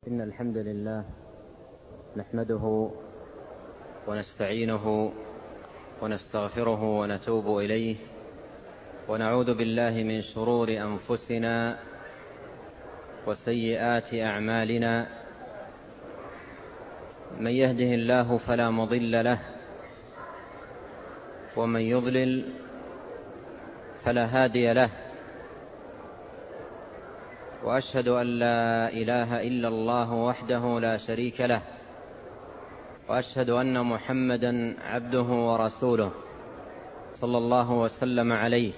إن الحمد لله نحمده ونستعينه ونستغفره ونتوب إليه ونعوذ بالله من شرور أنفسنا وسيئات أعمالنا. من يهده الله فلا مضل له ومن يضلل فلا هادي له، وأشهد أن لا إله إلا الله وحده لا شريك له، وأشهد أن محمدا عبده ورسوله صلى الله وسلم عليه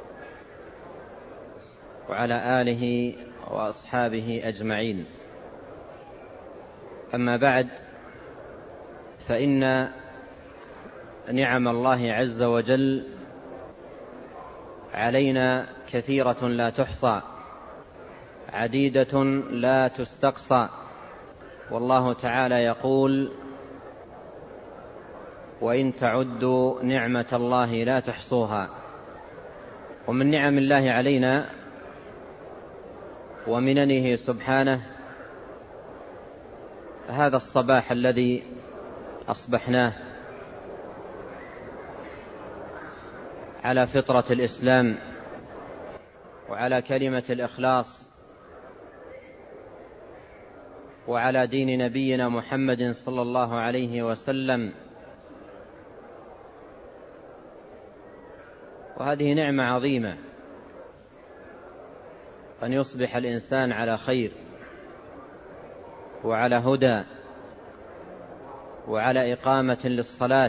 وعلى آله وأصحابه أجمعين. أما بعد، فإن نعم الله عز وجل علينا كثيرة لا تحصى، عديدة لا تستقصى. والله تعالى يقول: وإن تعدوا نعمة الله لا تحصوها. ومن نعم الله علينا ومننه سبحانه هذا الصباح الذي أصبحناه على فطرة الإسلام وعلى كلمة الإخلاص وعلى دين نبينا محمد صلى الله عليه وسلم. وهذه نعمة عظيمة أن يصبح الإنسان على خير وعلى هدى وعلى إقامة للصلاة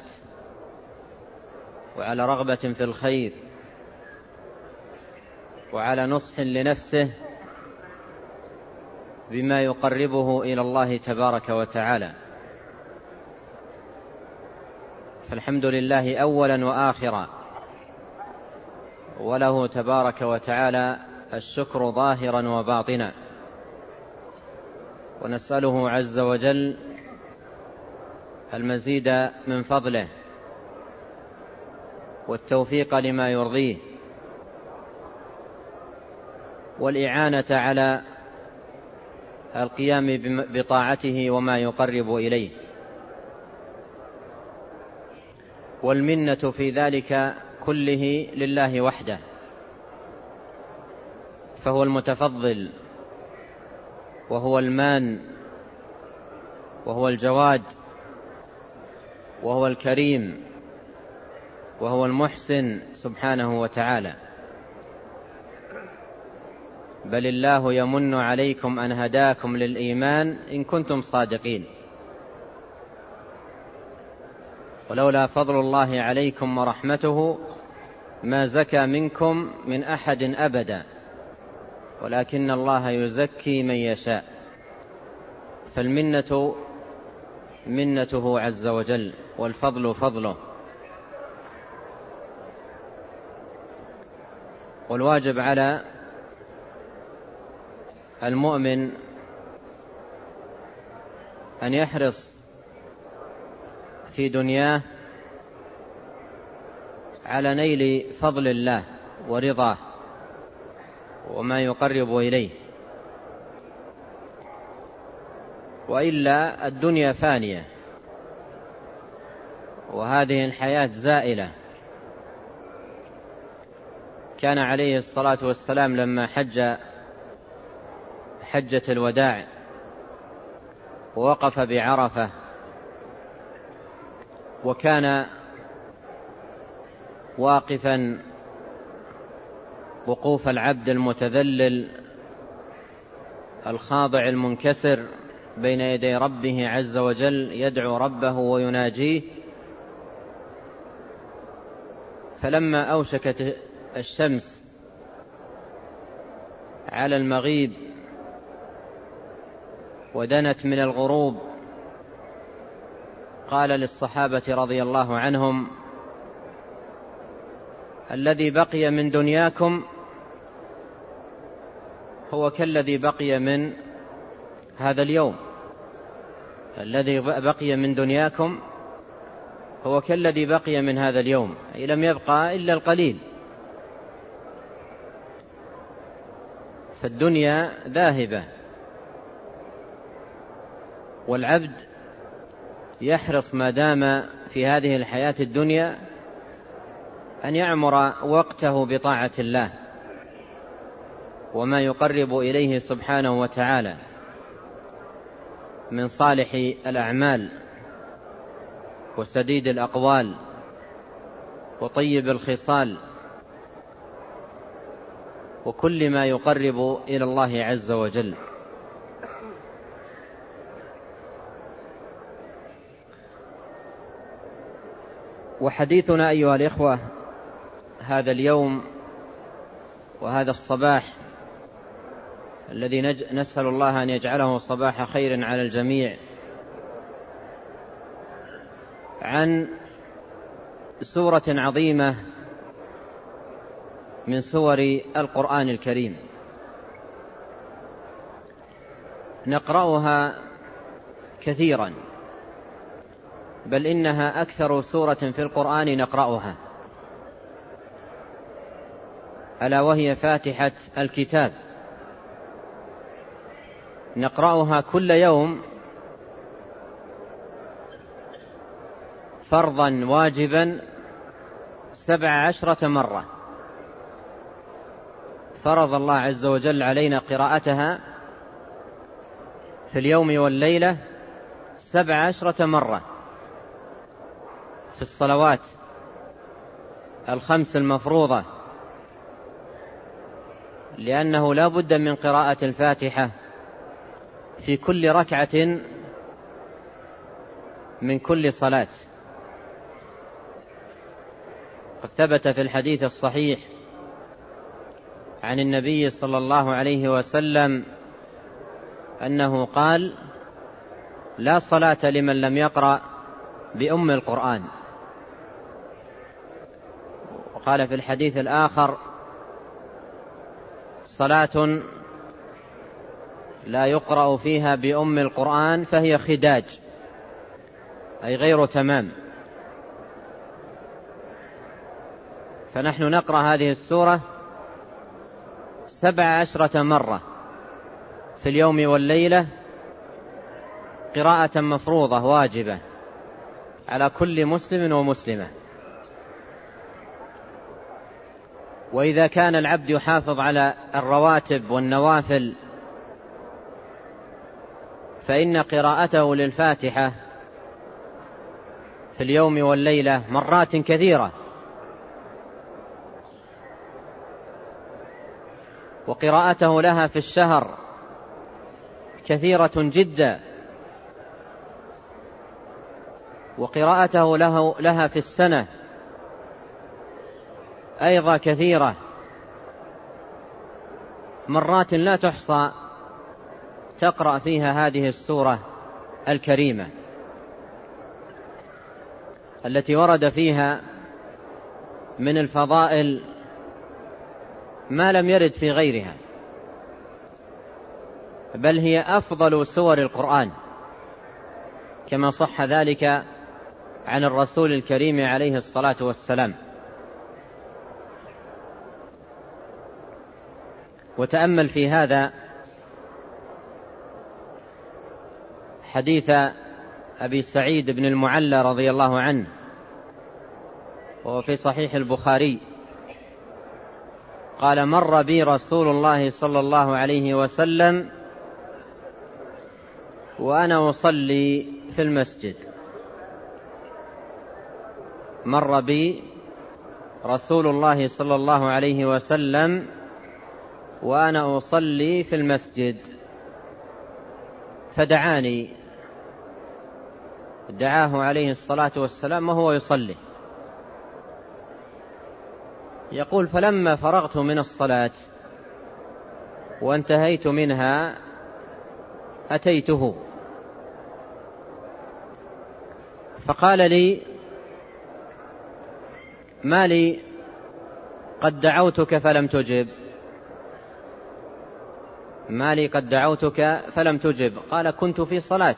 وعلى رغبة في الخير وعلى نصح لنفسه بما يقربه إلى الله تبارك وتعالى. فالحمد لله أولا وآخرا، وله تبارك وتعالى الشكر ظاهرا وباطنا. ونسأله عز وجل المزيد من فضله والتوفيق لما يرضيه والإعانة على القيام بطاعته وما يقرب إليه، والمنة في ذلك كله لله وحده، فهو المتفضل وهو المان وهو الجواد وهو الكريم وهو المحسن سبحانه وتعالى. بل الله يمن عليكم أن هداكم للإيمان إن كنتم صادقين، ولولا فضل الله عليكم ورحمته ما زكى منكم من أحد أبدا، ولكن الله يزكي من يشاء. فالمنة منته عز وجل، والفضل فضله. والواجب على المؤمن أن يحرص في دنياه على نيل فضل الله ورضاه وما يقرب إليه، وإلا الدنيا فانية وهذه الحياة زائلة. كان عليه الصلاة والسلام لما حجة الوداع ووقف بعرفة، وكان واقفا وقوف العبد المتذلل الخاضع المنكسر بين يدي ربه عز وجل، يدعو ربه ويناجيه. فلما أوشكت الشمس على المغيب ودنت من الغروب، قال للصحابة رضي الله عنهم: الذي بقي من دنياكم هو كالذي بقي من هذا اليوم. الذي بقي من دنياكم هو كالذي بقي من هذا اليوم، أي لم يبقى إلا القليل. فالدنيا ذاهبة والعبد يحرص ما دام في هذه الحياة الدنيا أن يعمر وقته بطاعة الله وما يقرب إليه سبحانه وتعالى من صالح الأعمال وسديد الأقوال وطيب الخصال وكل ما يقرب إلى الله عز وجل. وحديثنا أيها الإخوة هذا اليوم وهذا الصباح الذي نسأل الله أن يجعله صباح خير على الجميع عن سورة عظيمة من سور القرآن الكريم نقرأها كثيرا، بل إنها أكثر سورة في القرآن نقرأها، ألا وهي فاتحة الكتاب. نقرأها كل يوم فرضا واجبا 17 مرة، فرض الله عز وجل علينا قراءتها في اليوم والليلة 17 مرة في الصلوات الخمس المفروضة، لأنه لا بد من قراءة الفاتحة في كل ركعة من كل صلاة. قد ثبت في الحديث الصحيح عن النبي صلى الله عليه وسلم أنه قال: لا صلاة لمن لم يقرأ بأم القرآن. وقال في الحديث الآخر: صلاة لا يقرأ فيها بأم القرآن فهي خداج، أي غير تمام. فنحن نقرأ هذه السورة 17 مرة في اليوم والليلة قراءة مفروضة واجبة على كل مسلم ومسلمة. وإذا كان العبد يحافظ على الرواتب والنوافل فإن قراءته للفاتحة في اليوم والليلة مرات كثيرة، وقراءته لها في الشهر كثيرة جدا، وقراءته لها في السنة أيضا كثيرة، مرات لا تحصى تقرأ فيها هذه السورة الكريمة التي ورد فيها من الفضائل ما لم يرد في غيرها، بل هي أفضل سور القرآن كما صح ذلك عن الرسول الكريم عليه الصلاة والسلام. وتأمل في هذا حديث أبي سعيد بن المعلى رضي الله عنه، وهو في صحيح البخاري، قال: مر بي رسول الله صلى الله عليه وسلم وأنا أصلي في المسجد. مر بي رسول الله صلى الله عليه وسلم وأنا أصلي في المسجد فدعاني، دعاه عليه الصلاة والسلام وهو يصلي. يقول: فلما فرغت من الصلاة وانتهيت منها أتيته فقال لي: ما لي قد دعوتك فلم تجب؟ ما لي قد دعوتك فلم تجب؟ قال: كنت في صلاة.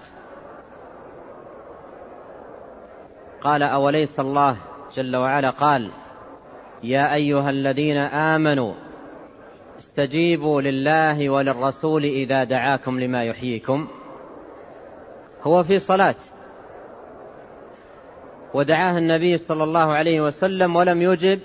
قال: أوليس الله جل وعلا قال: يا أيها الذين آمنوا استجيبوا لله وللرسول إذا دعاكم لما يحييكم؟ هو في صلاة، ودعاه النبي صلى الله عليه وسلم ولم يجب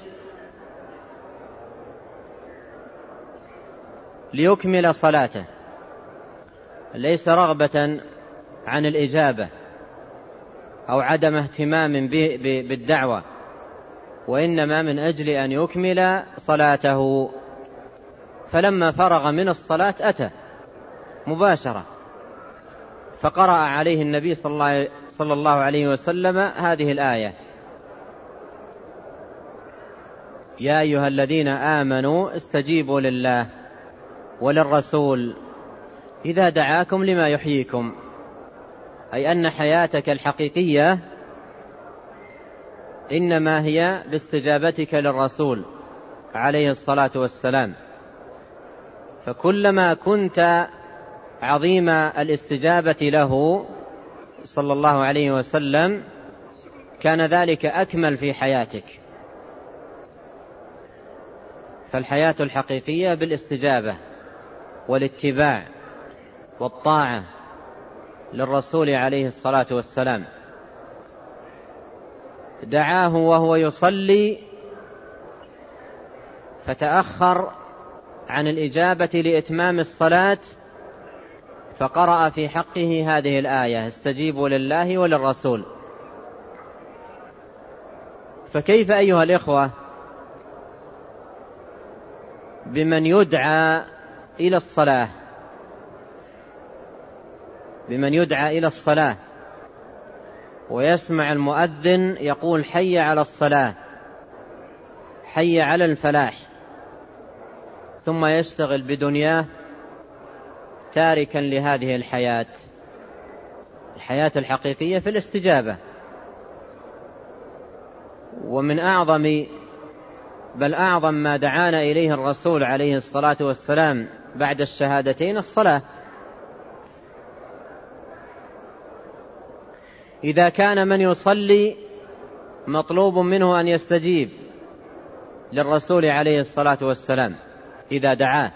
ليكمل صلاته، ليس رغبة عن الإجابة أو عدم اهتمام بالدعوة، وإنما من أجل أن يكمل صلاته. فلما فرغ من الصلاة أتى مباشرة فقرأ عليه النبي صلى الله عليه وسلم هذه الآية: يا أيها الذين آمنوا استجيبوا لله وللرسول إذا دعاكم لما يحييكم، أي أن حياتك الحقيقية إنما هي باستجابتك للرسول عليه الصلاة والسلام. فكلما كنت عظيم الاستجابة له صلى الله عليه وسلم كان ذلك أكمل في حياتك. فالحياة الحقيقية بالاستجابة والاتباع والطاعة للرسول عليه الصلاة والسلام. دعاه وهو يصلي فتأخر عن الإجابة لإتمام الصلاة، فقرأ في حقه هذه الآية: استجيبوا لله وللرسول. فكيف أيها الإخوة بمن يدعى إلى الصلاة، بمن يدعى إلى الصلاة ويسمع المؤذن يقول: حي على الصلاة، حي على الفلاح، ثم يشتغل بدنياه تاركا لهذه الحياة الحقيقية في الاستجابة. ومن أعظم بل أعظم ما دعانا إليه الرسول عليه الصلاة والسلام بعد الشهادتين الصلاة. إذا كان من يصلي مطلوب منه أن يستجيب للرسول عليه الصلاة والسلام إذا دعاه،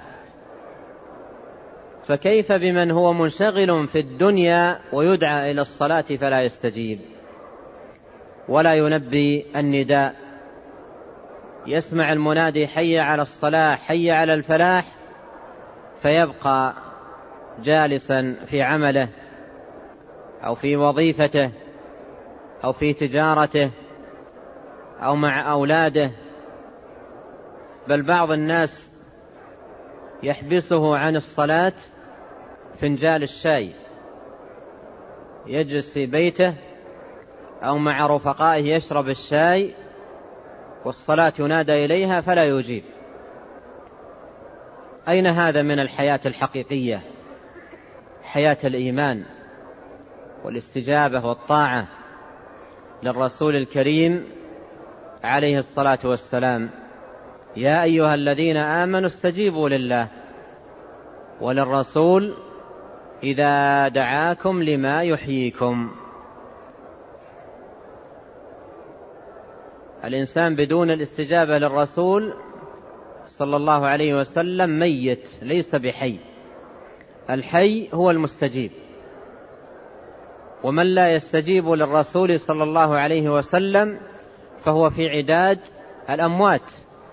فكيف بمن هو منشغل في الدنيا ويدعى إلى الصلاة فلا يستجيب ولا ينبي النداء؟ يسمع المنادي: حي على الصلاة، حي على الفلاح، فيبقى جالسا في عمله أو في وظيفته أو في تجارته أو مع أولاده. بل بعض الناس يحبسه عن الصلاة فنجال الشاي، يجلس في بيته أو مع رفقائه يشرب الشاي والصلاة ينادى إليها فلا يجيب. أين هذا من الحياة الحقيقية، حياة الإيمان والاستجابة والطاعة للرسول الكريم عليه الصلاة والسلام؟ يا أيها الذين آمنوا استجيبوا لله وللرسول إذا دعاكم لما يحييكم. الإنسان بدون الاستجابة للرسول صلى الله عليه وسلم ميت، ليس بحي. الحي هو المستجيب، ومن لا يستجيب للرسول صلى الله عليه وسلم فهو في عداد الأموات،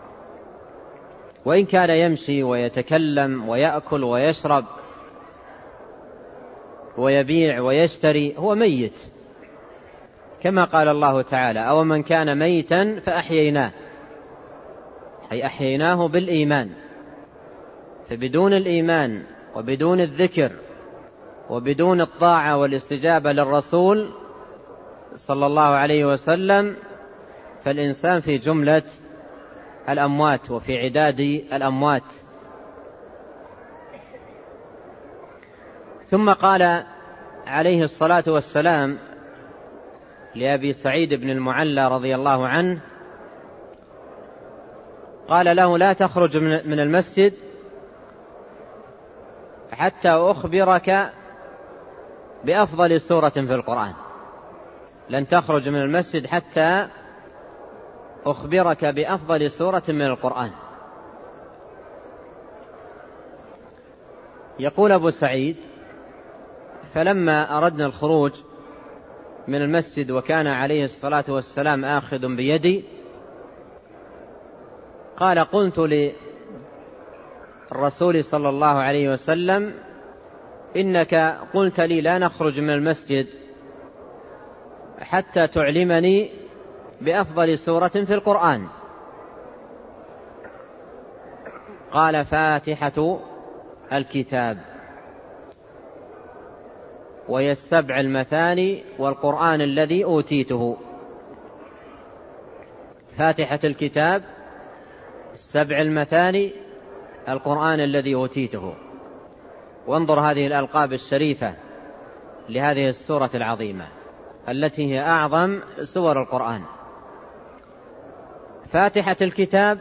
وإن كان يمشي ويتكلم ويأكل ويشرب ويبيع ويشتري هو ميت، كما قال الله تعالى: أو من كان ميتا فأحييناه، أي أحييناه بالإيمان. فبدون الإيمان وبدون الذكر وبدون الطاعة والاستجابة للرسول صلى الله عليه وسلم فالإنسان في جملة الأموات وفي عداد الأموات. ثم قال عليه الصلاة والسلام لأبي سعيد بن المعلى رضي الله عنه، قال له: لا تخرج من المسجد حتى أخبرك بأفضل سورة في القرآن. لن تخرج من المسجد حتى أخبرك بأفضل سورة من القرآن. يقول أبو سعيد: فلما أردنا الخروج من المسجد وكان عليه الصلاة والسلام آخذ بيدي، قال: قلت للرسول صلى الله عليه وسلم: إنك قلت لي لا نخرج من المسجد حتى تعلمني بأفضل سورة في القرآن. قال: فاتحة الكتاب، وهي 7 المثاني والقرآن الذي أوتيته. فاتحة الكتاب، 7 المثاني، القرآن الذي أوتيته. وانظر هذه الألقاب الشريفة لهذه السورة العظيمة التي هي أعظم سور القرآن. فاتحة الكتاب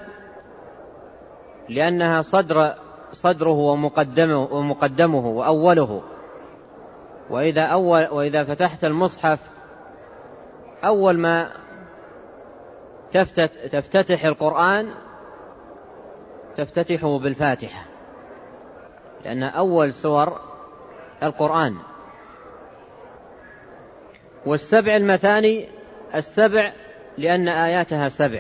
لأنها صدره ومقدمه وأوله. وإذا فتحت المصحف أول ما تفتتح القرآن تفتتحه بالفاتحة، لأنها أول سور القرآن. وال7 المثاني، 7 لأن آياتها 7،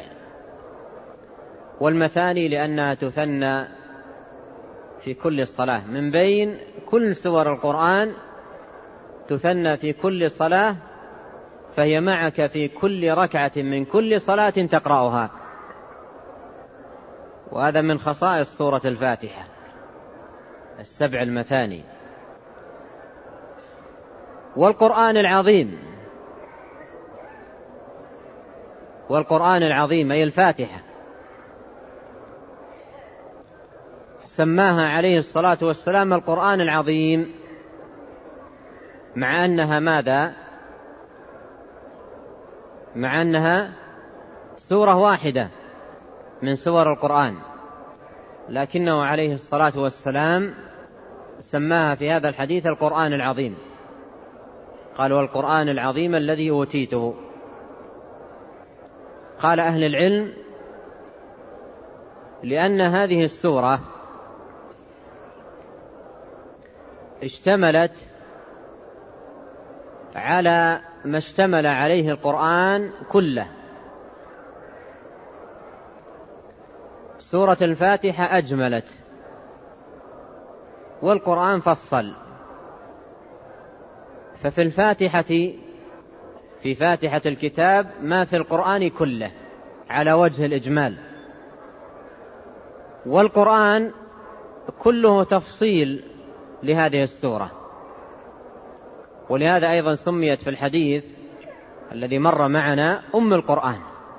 والمثاني لأنها تثنى في كل الصلاة، من بين كل سور القرآن تثنى في كل صلاة، فهي معك في كل ركعة من كل صلاة تقرأها. وهذا من خصائص سورة الفاتحة، 7 المثاني. والقرآن العظيم أي الفاتحة سماها عليه الصلاة والسلام القرآن العظيم، مع أنها ماذا؟ مع أنها سورة واحدة من سور القرآن، لكنه عليه الصلاة والسلام سماها في هذا الحديث القرآن العظيم. قال: والقرآن العظيم الذي أوتيته. قال أهل العلم: لأن هذه السورة اشتملت على ما اشتمل عليه القرآن كله. سورة الفاتحة أجملت، والقرآن فصل. ففي الفاتحة، في فاتحة الكتاب، ما في القرآن كله على وجه الإجمال، والقرآن كله تفصيل لهذه السورة. ولهذا أيضا سميت في الحديث الذي مر معنا أم القرآن،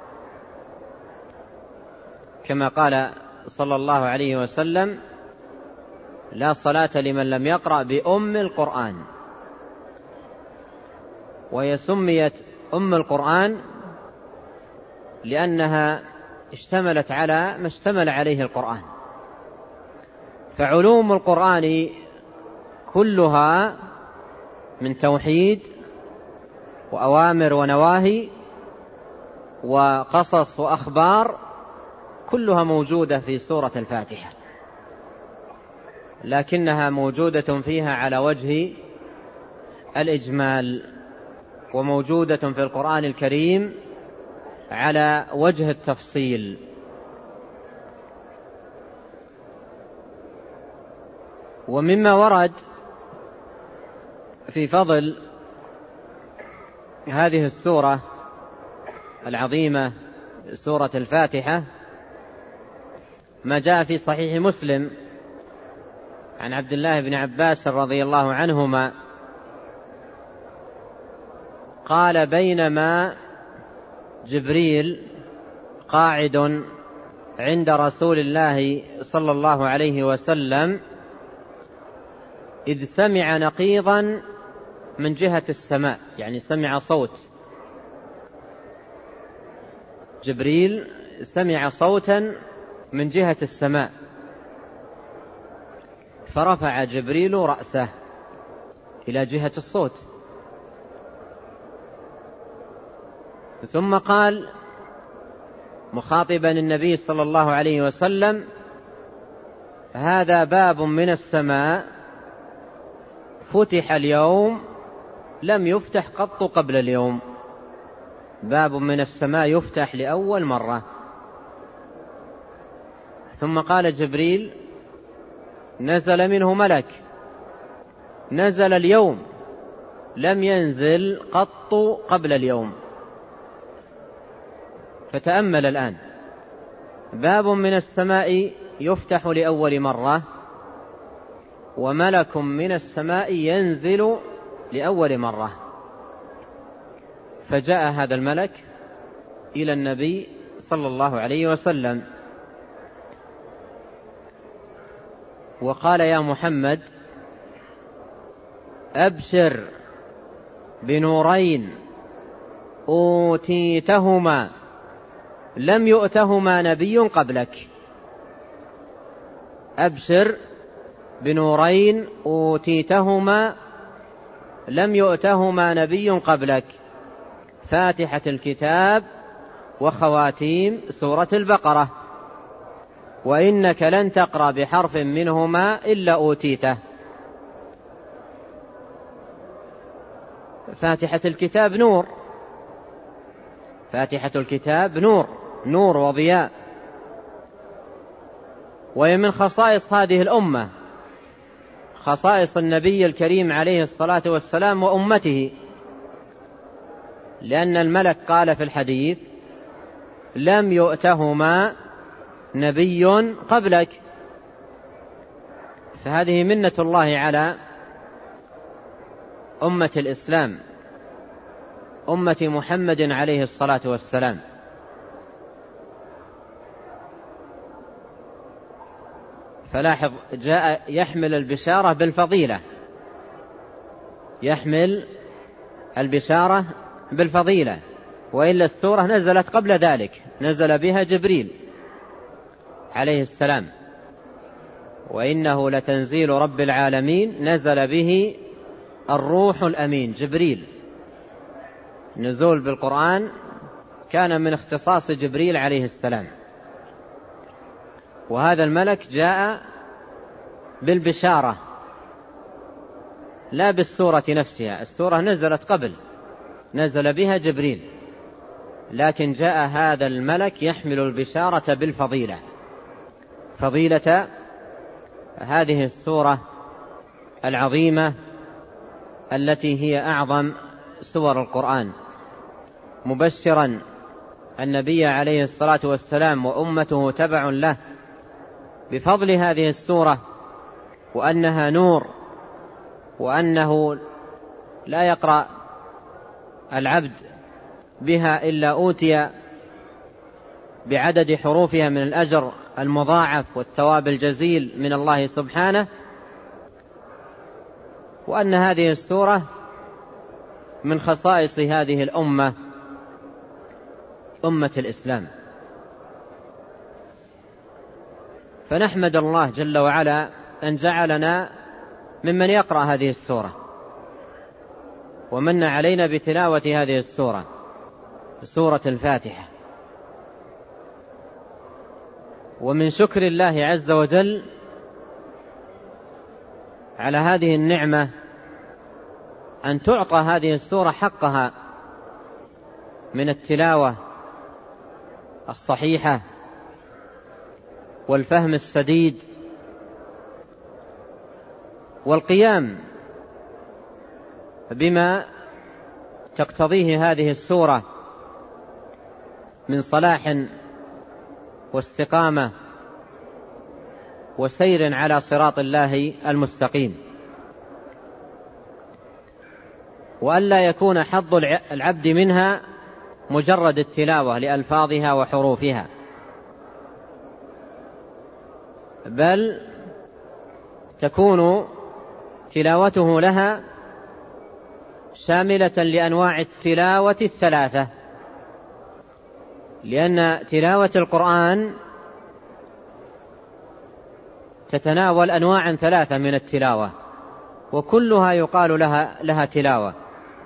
كما قال صلى الله عليه وسلم: لا صلاة لمن لم يقرأ بأم القرآن. وهي سميت أم القرآن لأنها اشتملت على ما اشتمل عليه القرآن. فعلوم القرآن كلها من توحيد وأوامر ونواهي وقصص وأخبار كلها موجودة في سورة الفاتحة، لكنها موجودة فيها على وجه الإجمال، وموجودة في القرآن الكريم على وجه التفصيل. ومما ورد في فضل هذه السورة العظيمة سورة الفاتحة ما جاء في صحيح مسلم عن عبد الله بن عباس رضي الله عنهما قال: بينما جبريل قاعد عند رسول الله صلى الله عليه وسلم إذ سمع نقيضا من جهة السماء، يعني سمع صوت. جبريل سمع صوتا من جهة السماء، فرفع جبريل رأسه إلى جهة الصوت، ثم قال مخاطبا النبي صلى الله عليه وسلم: هذا باب من السماء فتح اليوم لم يفتح قط قبل اليوم. باب من السماء يفتح لأول مرة. ثم قال جبريل نزل منه ملك، نزل اليوم لم ينزل قط قبل اليوم. فتأمل الآن، باب من السماء يفتح لأول مرة، وملك من السماء ينزل لأول مرة. فجاء هذا الملك إلى النبي صلى الله عليه وسلم وقال يا محمد أبشر بنورين أوتيتهما لم يؤتهما نبي قبلك. أبشر بنورين أوتيتهما لم يؤتهما نبي قبلك، فاتحة الكتاب وخواتيم سورة البقرة، وإنك لن تقرأ بحرف منهما إلا أوتيته. فاتحة الكتاب نور، فاتحة الكتاب نور وضياء، وهي من خصائص هذه الأمة، خصائص النبي الكريم عليه الصلاة والسلام وأمته، لأن الملك قال في الحديث لم يؤتهما نبي قبلك. فهذه منة الله على أمة الإسلام، أمة محمد عليه الصلاة والسلام. فلاحظ جاء يحمل البشارة بالفضيلة، يحمل البشارة بالفضيلة، وإلا السورة نزلت قبل ذلك، نزل بها جبريل عليه السلام، وإنه لتنزيل رب العالمين نزل به الروح الأمين جبريل. نزول بالقرآن كان من اختصاص جبريل عليه السلام، وهذا الملك جاء بالبشارة لا بالسورة نفسها. السورة نزلت قبل، نزل بها جبريل، لكن جاء هذا الملك يحمل البشارة بالفضيلة، فضيلة هذه السورة العظيمة التي هي أعظم سور القرآن، مبشرا النبي عليه الصلاة والسلام وأمته تبع له بفضل هذه السورة، وأنها نور، وأنه لا يقرأ العبد بها إلا أوتي بعدد حروفها من الأجر المضاعف والثواب الجزيل من الله سبحانه، وأن هذه السورة من خصائص هذه الأمة، أمة الإسلام. فنحمد الله جل وعلا أن جعلنا ممن يقرأ هذه السورة، ومن علينا بتلاوة هذه السورة، سورة الفاتحة. ومن شكر الله عز وجل على هذه النعمة أن تعطى هذه السورة حقها من التلاوة الصحيحة والفهم السديد والقيام بما تقتضيه هذه السورة من صلاح واستقامة وسير على صراط الله المستقيم، وألا يكون حظ العبد منها مجرد التلاوة لألفاظها وحروفها، بل تكون تلاوته لها شاملة لأنواع التلاوة الثلاثة، لأن تلاوة القرآن تتناول أنواعا ثلاثة من التلاوة، وكلها يقال لها تلاوة.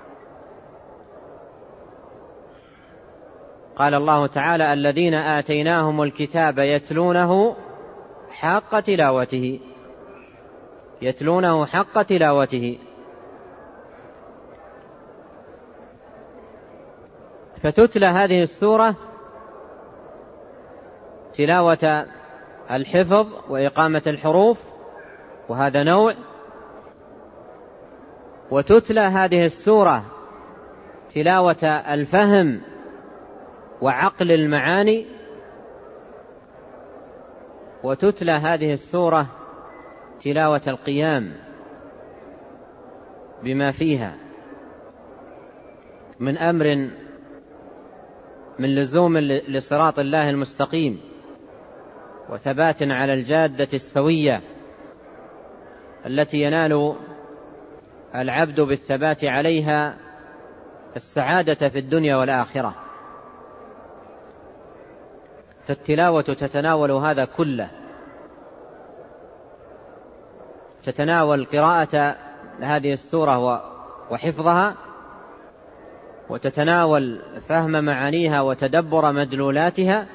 قال الله تعالى الذين آتيناهم الكتاب يتلونه حق تلاوته، يتلونه حق تلاوته، فتتلى هذه السورة تلاوة الحفظ وإقامة الحروف، وهذا نوع، وتتلى هذه السورة تلاوة الفهم وعقل المعاني، وتتلى هذه السورة تلاوة القيام بما فيها من أمر من لزوم لصراط الله المستقيم وثبات على الجادة السوية التي ينال العبد بالثبات عليها السعادة في الدنيا والآخرة. فالتلاوة تتناول هذا كله، تتناول قراءة هذه السورة وحفظها، وتتناول فهم معانيها وتدبر مدلولاتها،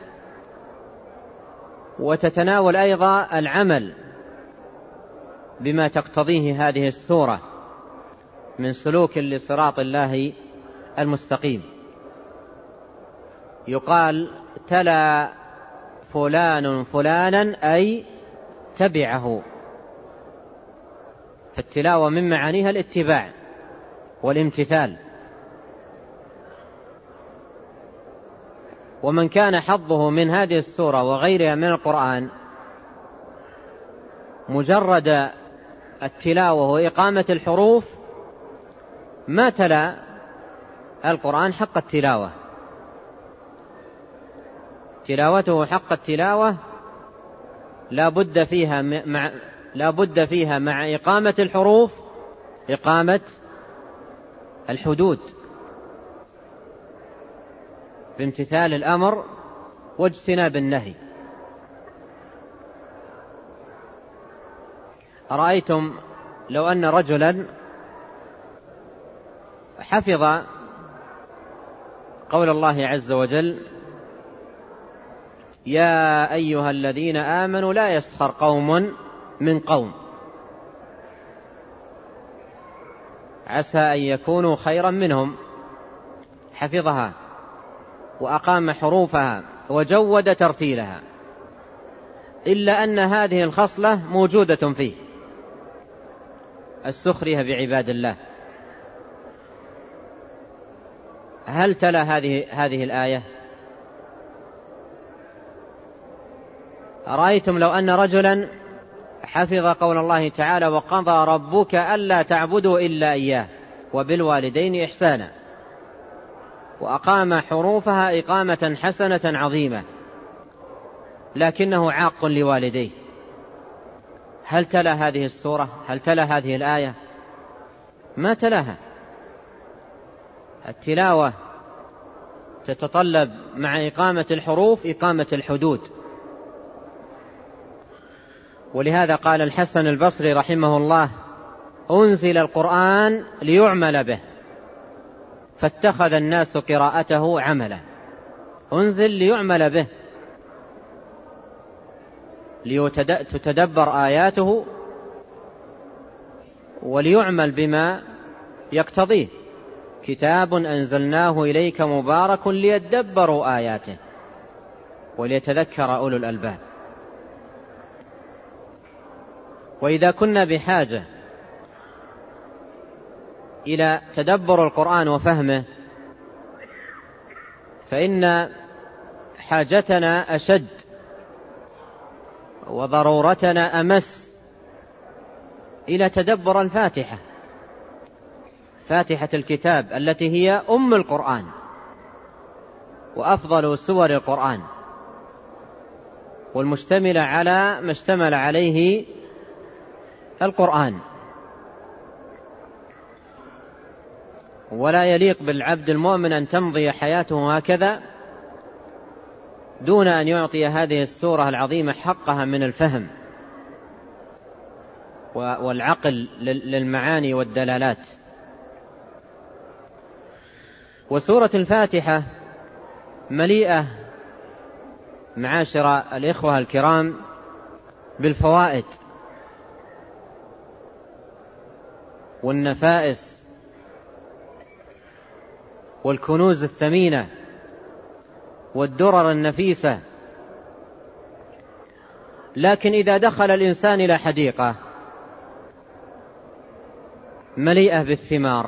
وتتناول أيضا العمل بما تقتضيه هذه السورة من سلوك لصراط الله المستقيم. يقال تلا فلان فلانا أي تبعه، فالتلاوة من معانيها الاتباع والامتثال. ومن كان حظه من هذه السورة وغيرها من القرآن مجرد التلاوة وإقامة الحروف ما تلا القرآن حق التلاوة. تلاوته حق التلاوة لا بد فيها مع إقامة الحروف إقامة الحدود بامتثال الأمر واجتناب النهي. أرأيتم لو أن رجلا حفظ قول الله عز وجل: يا أيها الذين آمنوا لا يسخر قوم من قوم عسى أن يكونوا خيرا منهم، حفظها وأقام حروفها وجود ترتيلها، إلا أن هذه الخصلة موجودة فيه، السخرية بعباد الله. هل تلا هذه الآية؟ أرأيتم لو أن رجلا حفظ قول الله تعالى: وقضى ربك ألا تعبدوا إلا إياه وبالوالدين إحسانا، وأقام حروفها إقامة حسنة عظيمة، لكنه عاق لوالديه، هل تلا هذه السورة؟ هل تلا هذه الآية؟ ما تلاها. التلاوة تتطلب مع إقامة الحروف إقامة الحدود. ولهذا قال الحسن البصري رحمه الله: أنزل القرآن ليعمل به فاتخذ الناس قراءته عملا. أنزل ليعمل به، ليتدبر آياته وليعمل بما يقتضيه. كتاب أنزلناه إليك مبارك ليدبروا آياته وليتذكر أولو الألباب. وإذا كنا بحاجة إلى تدبر القرآن وفهمه، فإن حاجتنا أشد وضرورتنا أمس إلى تدبر الفاتحة، فاتحة الكتاب التي هي أم القرآن وأفضل سور القرآن، والمشتملة على ما اشتمل عليه القرآن. ولا يليق بالعبد المؤمن أن تمضي حياته هكذا دون أن يعطي هذه السورة العظيمة حقها من الفهم والعقل للمعاني والدلالات. وسورة الفاتحة مليئة معاشر الإخوة الكرام بالفوائد والنفائس والكنوز الثمينة والدرر النفيسة. لكن إذا دخل الإنسان إلى حديقة مليئة بالثمار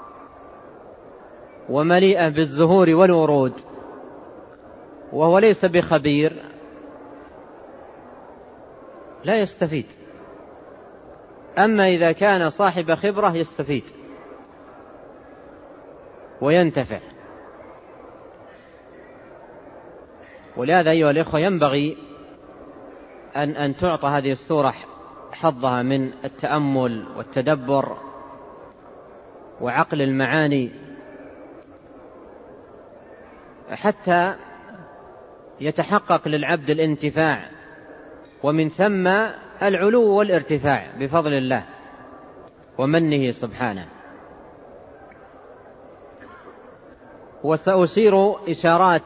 ومليئة بالزهور والورود وهو ليس بخبير لا يستفيد. أما إذا كان صاحب خبرة يستفيد وينتفع. ولهذا أيها الإخوة ينبغي أن تعطى هذه السورة حظها من التأمل والتدبر وعقل المعاني حتى يتحقق للعبد الانتفاع، ومن ثم العلو والارتفاع بفضل الله ومنه سبحانه. وسأشير إشارات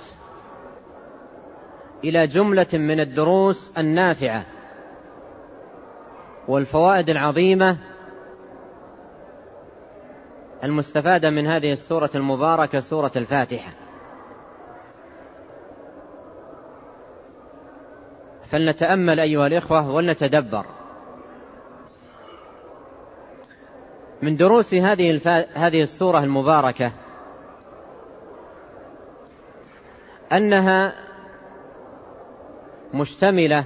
إلى جملة من الدروس النافعة والفوائد العظيمة المستفادة من هذه السورة المباركة، سورة الفاتحة. فلنتأمل أيها الإخوة ولنتدبر. من دروس هذه السورة المباركة أنها مشتملة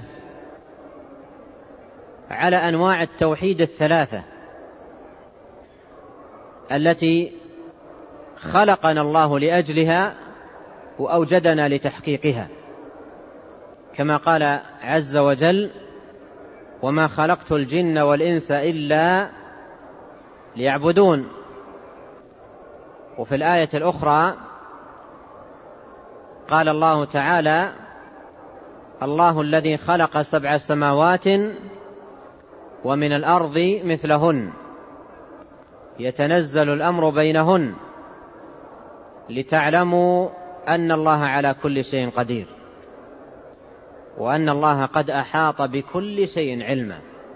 على أنواع التوحيد الثلاثة التي خلقنا الله لأجلها وأوجدنا لتحقيقها، كما قال عز وجل: وما خلقت الجن والإنس إلا ليعبدون. وفي الآية الأخرى قال الله تعالى: الله الذي خلق 7 سماوات ومن الأرض مثلهن يتنزل الأمر بينهن لتعلموا أن الله على كل شيء قدير وأن الله قد أحاط بكل شيء علما.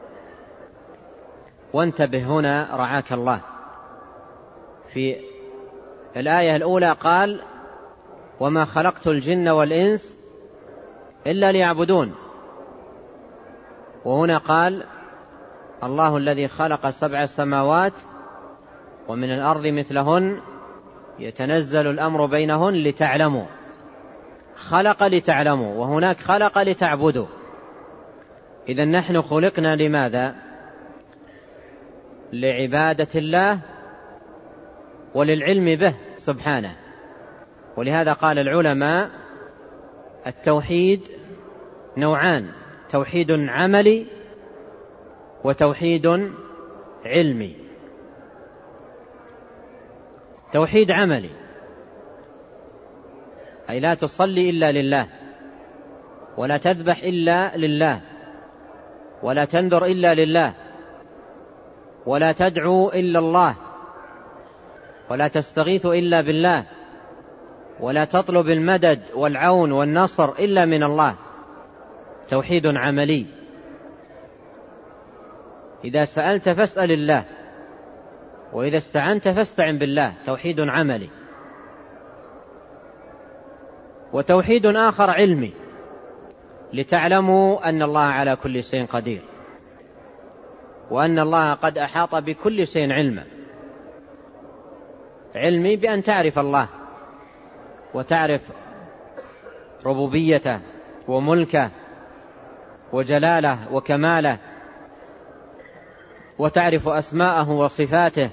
وانتبه هنا رعاك الله، في الآية الأولى قال: وما خلقت الجن والإنس إلا ليعبدون، وهنا قال: الله الذي خلق 7 سماوات ومن الأرض مثلهن يتنزل الأمر بينهن لتعلموا. خلق لتعلموا، وهناك خلق لتعبدوا. إذن نحن خلقنا لماذا؟ لعبادة الله وللعلم به سبحانه. ولهذا قال العلماء: التوحيد نوعان: توحيد عملي وتوحيد علمي. توحيد عملي أي لا تصلي إلا لله، ولا تذبح إلا لله، ولا تنذر إلا لله، ولا تدعو إلا الله، ولا تستغيث إلا بالله، ولا تطلب المدد والعون والنصر إلا من الله. توحيد عملي. إذا سألت فاسأل الله، وإذا استعنت فاستعن بالله. توحيد عملي. وتوحيد آخر علمي: لتعلموا أن الله على كل شيء قدير وأن الله قد أحاط بكل شيء علما. علمي بأن تعرف الله وتعرف ربوبيته وملكه وجلاله وكماله، وتعرف أسماءه وصفاته.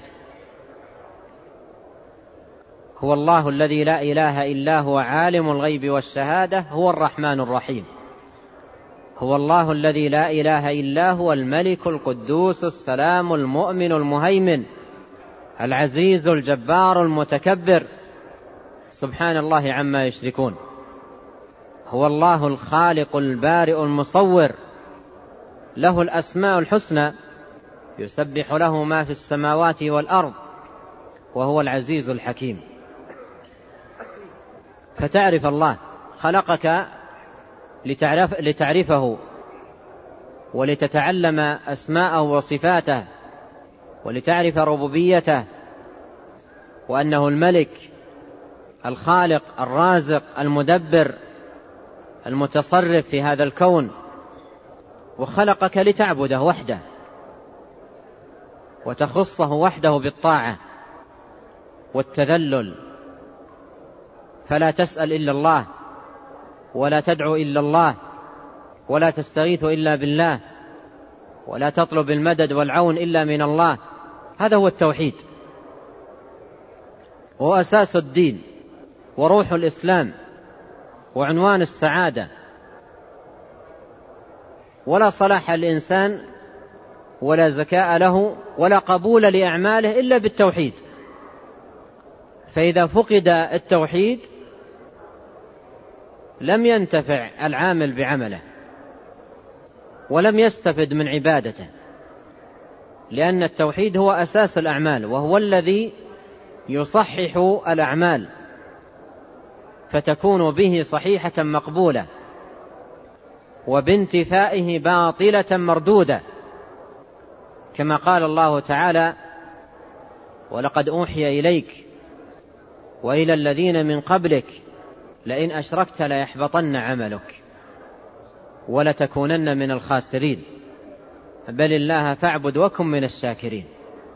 هو الله الذي لا إله إلا هو عالم الغيب والشهادة هو الرحمن الرحيم. هو الله الذي لا إله إلا هو الملك القدوس السلام المؤمن المهيمن العزيز الجبار المتكبر سبحان الله عما يشركون. هو الله الخالق البارئ المصور، له الأسماء الحسنى، يسبح له ما في السماوات والأرض، وهو العزيز الحكيم. فتعرف الله. خلقك لتعرفه ولتتعلم أسماءه وصفاته ولتعرف ربوبيته وأنه الملك الخالق الرازق المدبر المتصرف في هذا الكون، وخلقك لتعبده وحده وتخصه وحده بالطاعة والتذلل، فلا تسأل إلا الله، ولا تدعو إلا الله، ولا تستغيث إلا بالله، ولا تطلب المدد والعون إلا من الله. هذا هو التوحيد، وهو أساس الدين وروح الإسلام وعنوان السعادة. ولا صلاح الإنسان ولا زكاء له ولا قبول لأعماله إلا بالتوحيد. فإذا فقد التوحيد لم ينتفع العامل بعمله ولم يستفد من عبادته، لأن التوحيد هو أساس الأعمال، وهو الذي يصحح الأعمال فتكون به صحيحة مقبولة، وبانتفائه باطلة مردودة، كما قال الله تعالى: ولقد أوحي إليك وإلى الذين من قبلك لئن أشركت ليحبطن عملك ولتكونن من الخاسرين بل الله فاعبد وكن من الشاكرين.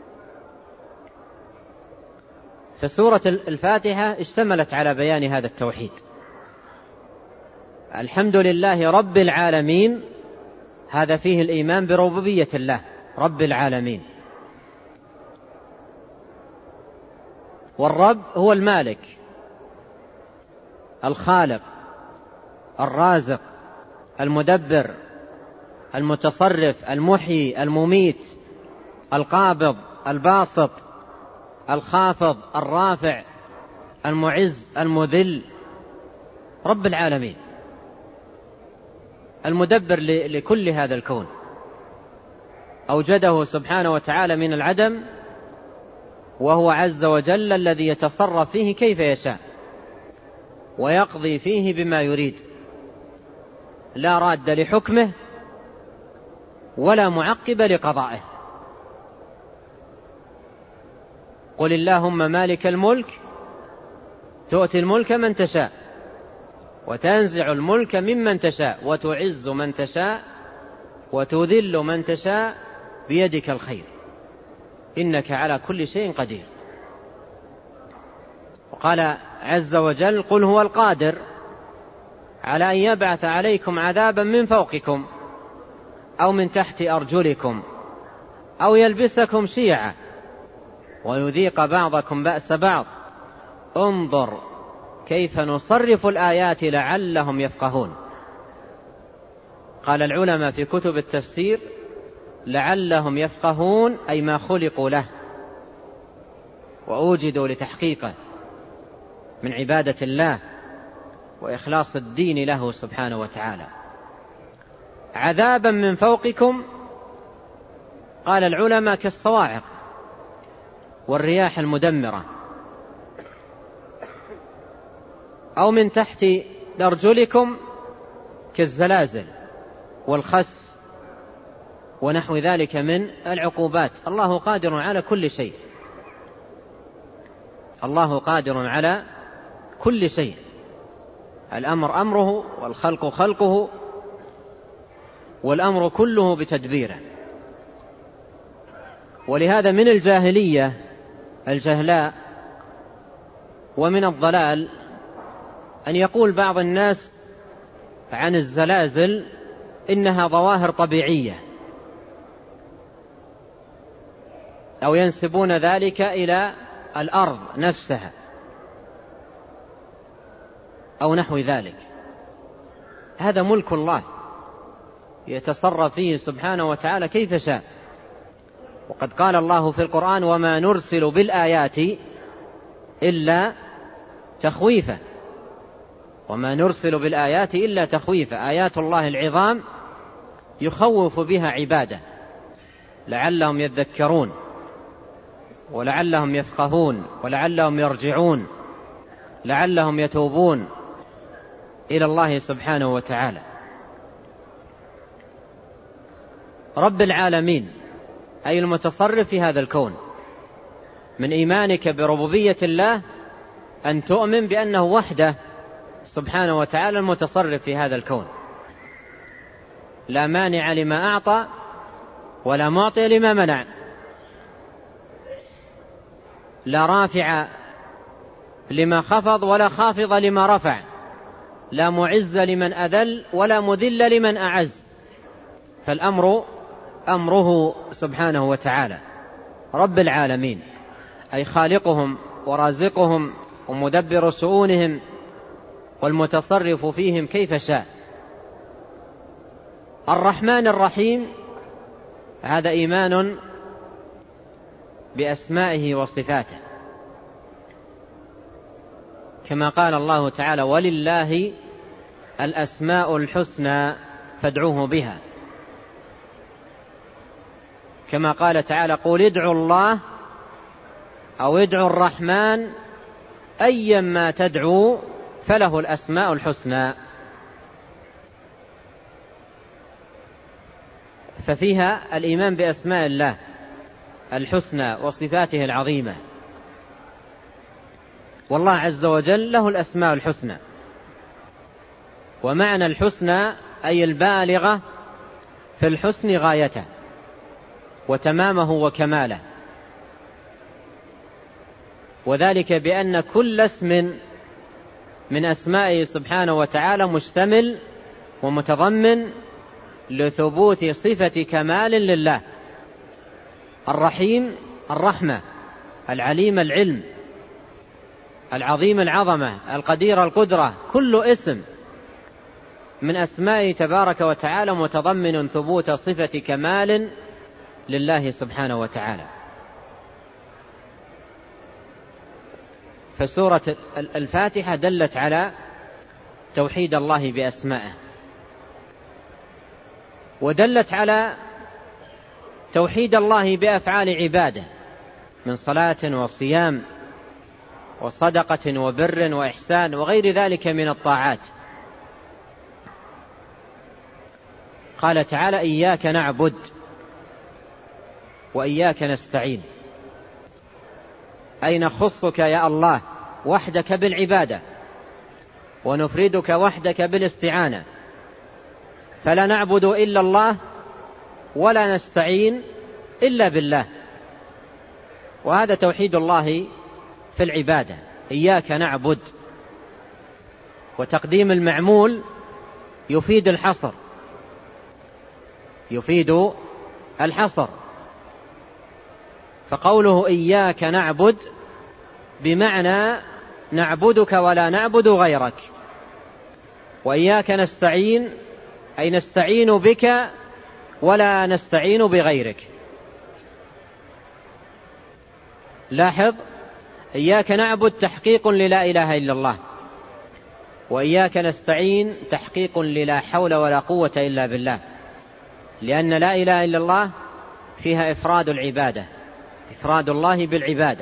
فسورة الفاتحة اشتملت على بيان هذا التوحيد. الحمد لله رب العالمين، هذا فيه الإيمان بربوبية الله رب العالمين. والرب هو المالك الخالق الرازق المدبر المتصرف المحيي المميت القابض الباسط الخافض الرافع المعز المذل، رب العالمين المدبر لكل هذا الكون، أوجده سبحانه وتعالى من العدم، وهو عز وجل الذي يتصرف فيه كيف يشاء ويقضي فيه بما يريد، لا راد لحكمه ولا معقب لقضائه. قل اللهم مالك الملك تؤتي الملك من تشاء وتنزع الملك ممن تشاء وتعز من تشاء وتذل من تشاء بيدك الخير إنك على كل شيء قدير. وقال عز وجل: قل هو القادر على أن يبعث عليكم عذابا من فوقكم أو من تحت أرجلكم أو يلبسكم شيعا ويذيق بعضكم بأس بعض انظر كيف نصرف الآيات لعلهم يفقهون. قال العلماء في كتب التفسير: لعلهم يفقهون أي ما خلقوا له وأوجدوا لتحقيقه من عبادة الله وإخلاص الدين له سبحانه وتعالى. عذابا من فوقكم، قال العلماء كالصواعق والرياح المدمرة، أو من تحت أرجلكم كالزلازل والخسف ونحو ذلك من العقوبات. الله قادر على كل شيء، الله قادر على كل شيء، الأمر أمره والخلق خلقه والأمر كله بتدبيره. ولهذا من الجاهلية الجهلاء ومن الضلال أن يقول بعض الناس عن الزلازل إنها ظواهر طبيعية، أو ينسبون ذلك إلى الأرض نفسها أو نحو ذلك. هذا ملك الله يتصرف فيه سبحانه وتعالى كيف شاء. وقد قال الله في القرآن: وما نرسل بالآيات إلا تخويفا، وما نرسل بالآيات إلا تخويفا. آيات الله العظام يخوف بها عباده لعلهم يذكرون ولعلهم يفقهون ولعلهم يرجعون لعلهم يتوبون إلى الله سبحانه وتعالى. رب العالمين أي المتصرف في هذا الكون. من إيمانك بربوبية الله أن تؤمن بأنه وحده سبحانه وتعالى المتصرف في هذا الكون، لا مانع لما أعطى ولا معطي لما منع، لا رافع لما خفض ولا خافض لما رفع، لا معز لمن أذل ولا مذل لمن أعز، فالأمر أمره سبحانه وتعالى رب العالمين، أي خالقهم ورازقهم ومدبر شؤونهم والمتصرف فيهم كيف شاء. الرحمن الرحيم، هذا إيمان بأسمائه وصفاته، كما قال الله تعالى: ولله الأسماء الحسنى فادعوه بها، كما قال تعالى: قل ادعوا الله أو ادعوا الرحمن أيما تدعوا فله الأسماء الحسنى. ففيها الإيمان بأسماء الله الحسنى وصفاته العظيمة، والله عز وجل له الأسماء الحسنى، ومعنى الحسنى أي البالغة في الحسن غايته وتمامه وكماله، وذلك بأن كل اسم من أسمائه سبحانه وتعالى مشتمل ومتضمن لثبوت صفة كمال لله. الرحيم الرحمة، العليم العلم، العظيم العظمة، القدير القدرة، كل اسم من أسمائه تبارك وتعالى متضمن ثبوت صفة كمال لله سبحانه وتعالى. فسورة الفاتحة دلت على توحيد الله بأسمائه، ودلت على توحيد الله بأفعال عباده من صلاة وصيام وصدقة وبر وإحسان وغير ذلك من الطاعات. قال تعالى: إياك نعبد وإياك نستعين، أي نخصك يا الله وحدك بالعبادة ونفردك وحدك بالاستعانة، فلا نعبد إلا الله ولا نستعين إلا بالله. وهذا توحيد الله في العبادة، إياك نعبد، وتقديم المعمول يفيد الحصر، يفيد الحصر، فقوله إياك نعبد بمعنى نعبدك ولا نعبد غيرك، وإياك نستعين أي نستعين بك ولا نستعين بغيرك. لاحظ، إياك نعبد تحقيق للا إله إلا الله، وإياك نستعين تحقيق للا حول ولا قوة إلا بالله، لأن لا إله إلا الله فيها إفراد العبادة، إفراد الله بالعبادة،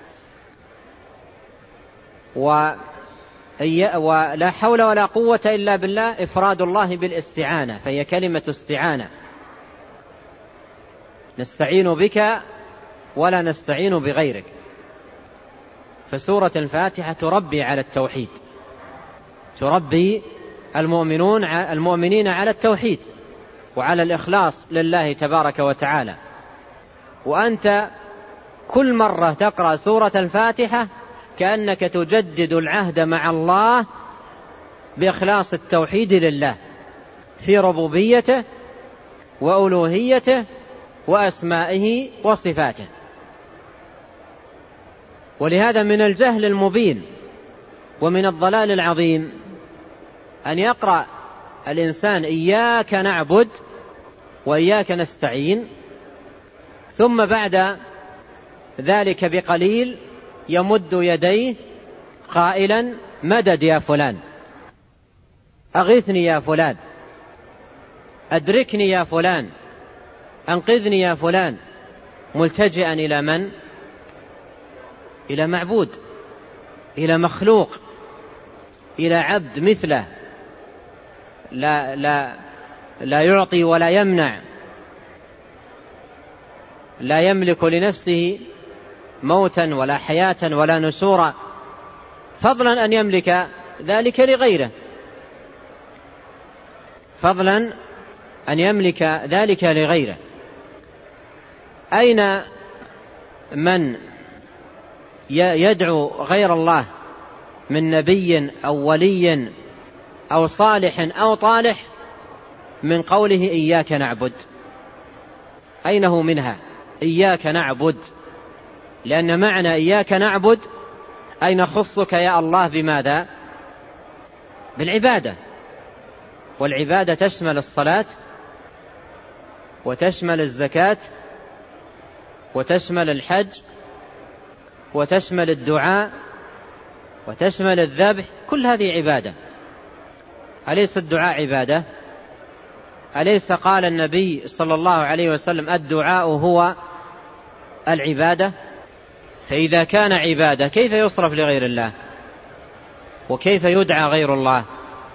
ولا حول ولا قوة إلا بالله إفراد الله بالاستعانة، فهي كلمة استعانة، نستعين بك ولا نستعين بغيرك. فسورة الفاتحة تربي على التوحيد، تربي المؤمنين على التوحيد وعلى الإخلاص لله تبارك وتعالى. وأنت كل مرة تقرأ سورة الفاتحة كأنك تجدد العهد مع الله بإخلاص التوحيد لله في ربوبيته وألوهيته وأسمائه وصفاته. ولهذا من الجهل المبين ومن الضلال العظيم أن يقرأ الإنسان إياك نعبد وإياك نستعين، ثم بعد ذلك بقليل يمد يديه قائلا: مدد يا فلان، أغثني يا فلان، أدركني يا فلان، أنقذني يا فلان، ملتجئا إلى من؟ إلى معبود، إلى مخلوق، إلى عبد مثله، لا يعطي ولا يمنع، لا يملك لنفسه موتا ولا حياة ولا نشورا، فضلا أن يملك ذلك لغيره، فضلا أن يملك ذلك لغيره. أين من يدعو غير الله من نبي أو ولي أو صالح أو طالح من قوله إياك نعبد؟ أين هو منها إياك نعبد؟ لأن معنى إياك نعبد أي نخصك يا الله بماذا؟ بالعبادة. والعبادة تشمل الصلاة وتشمل الزكاة وتشمل الحج وتشمل الدعاء وتشمل الذبح، كل هذه عبادة. أليس الدعاء عبادة؟ أليس قال النبي صلى الله عليه وسلم الدعاء هو العبادة؟ فإذا كان عبادة كيف يصرف لغير الله وكيف يدعى غير الله؟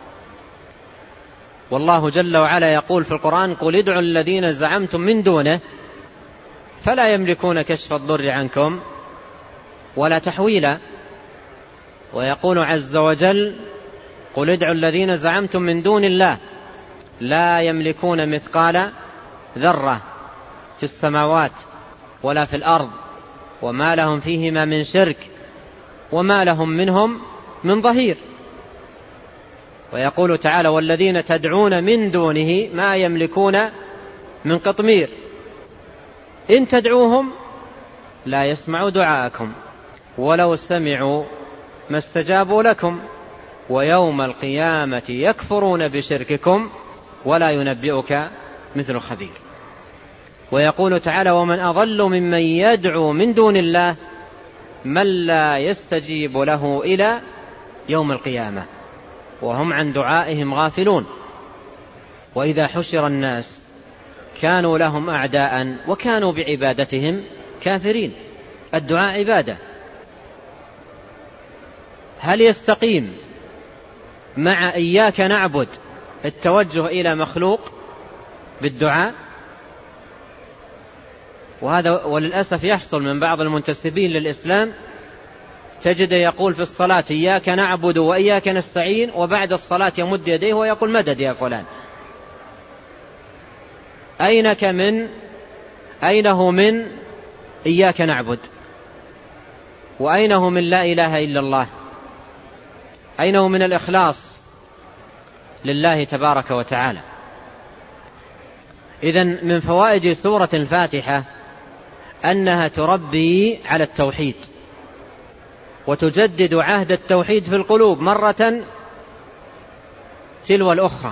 والله جل وعلا يقول في القرآن قل ادعوا الذين زعمتم من دونه فلا يملكون كشف الضر عنكم ولا تحويلا. ويقول عز وجل قل ادعوا الذين زعمتم من دون الله لا يملكون مثقال ذرة في السماوات ولا في الأرض وما لهم فيهما من شرك وما لهم منهم من ظهير. ويقول تعالى والذين تدعون من دونه ما يملكون من قطمير إن تدعوهم لا يسمعوا دعاءكم ولو سمعوا ما استجابوا لكم ويوم القيامة يكفرون بشرككم ولا ينبئك مثل خبير. ويقول تعالى ومن أضل ممن يدعو من دون الله من لا يستجيب له إلى يوم القيامة وهم عن دعائهم غافلون. وإذا حشر الناس كانوا لهم أعداء وكانوا بعبادتهم كافرين. الدعاء عبادة. هل يستقيم مع إياك نعبد التوجه إلى مخلوق بالدعاء؟ وهذا وللأسف يحصل من بعض المنتسبين للإسلام، تجد يقول في الصلاة إياك نعبد وإياك نستعين وبعد الصلاة يمد يديه ويقول مدد يا فلان. أينه من إياك نعبد؟ وأينه من لا إله إلا الله؟ أينه من الإخلاص لله تبارك وتعالى؟ إذن من فوائد سورة الفاتحة أنها تربي على التوحيد وتجدد عهد التوحيد في القلوب مرة تلو الأخرى،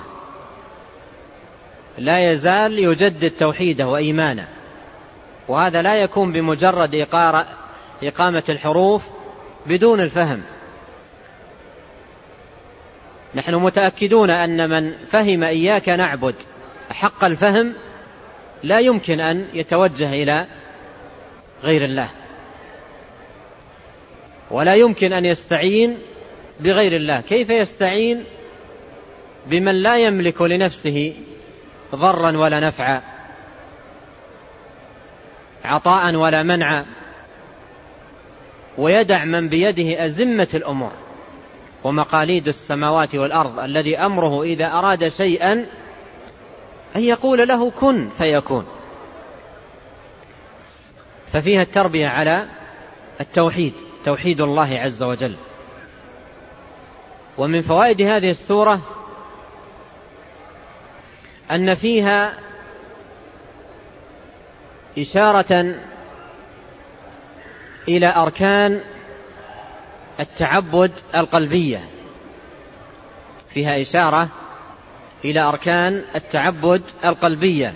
لا يزال يجدد توحيده وإيمانه. وهذا لا يكون بمجرد إقامة الحروف بدون الفهم. نحن متأكدون أن من فهم إياك نعبد حق الفهم لا يمكن أن يتوجه إلى غير الله ولا يمكن أن يستعين بغير الله. كيف يستعين بمن لا يملك لنفسه ضرا ولا نفعا، عطاء ولا منعا، ويدع من بيده أزمة الأمور ومقاليد السماوات والأرض الذي أمره إذا أراد شيئا أن يقول له كن فيكون. ففيها التربية على التوحيد، توحيد الله عز وجل. ومن فوائد هذه السورة أن فيها إشارة إلى أركان التعبد القلبية، فيها إشارة إلى أركان التعبد القلبية،